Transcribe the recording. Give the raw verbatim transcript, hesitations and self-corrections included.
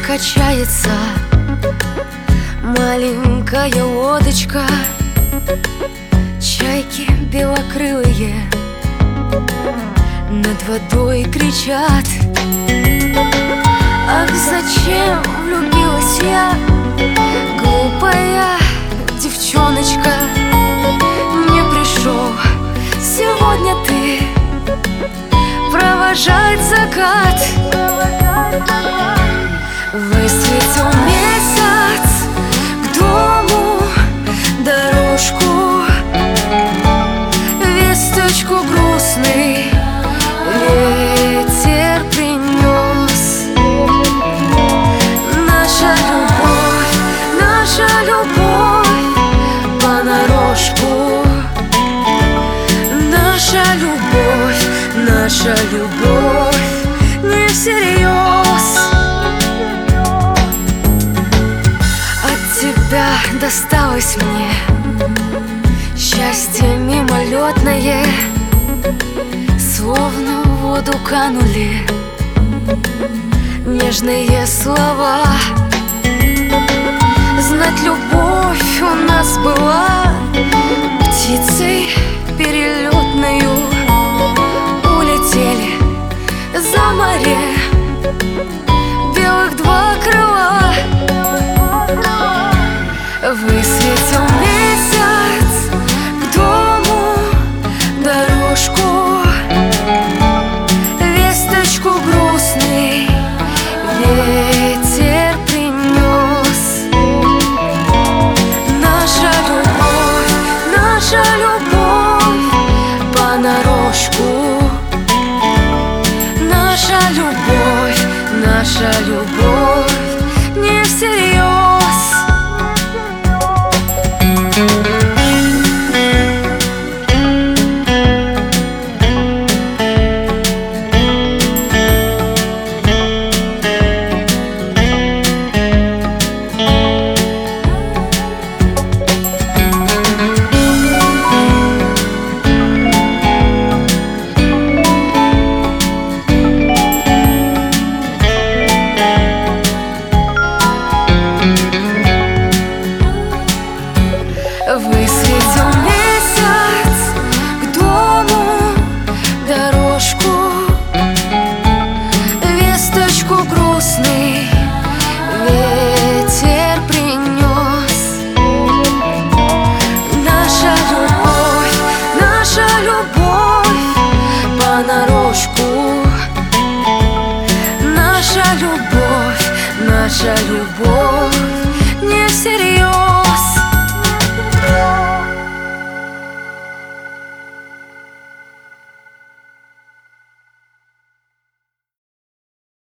качается маленькая лодочка. Чайки белокрылые над водой кричат: ах, зачем влюбилась я, глупая девчоночка? Не пришел сегодня ты провожать закат. Высветил месяц к дому дорожку, весточку грустный ветер принес. Наша любовь, наша любовь понарошку. Наша любовь, наша любовь не всерьез. От тебя досталось мне счастье мимолетное, словно в воду канули нежные слова. Знать, любовь у нас была птицей перелетною, улетели за море белых два крыла. Высветил месяц к дому дорожку, весточку грустный ветер принес. Наша любовь, наша любовь понарошку. Наша любовь, наша любовь не всерьез. Высветил месяц к дому дорожку, весточку грустный ветер принес. Наша любовь, наша любовь понарошку. Наша любовь, наша любовь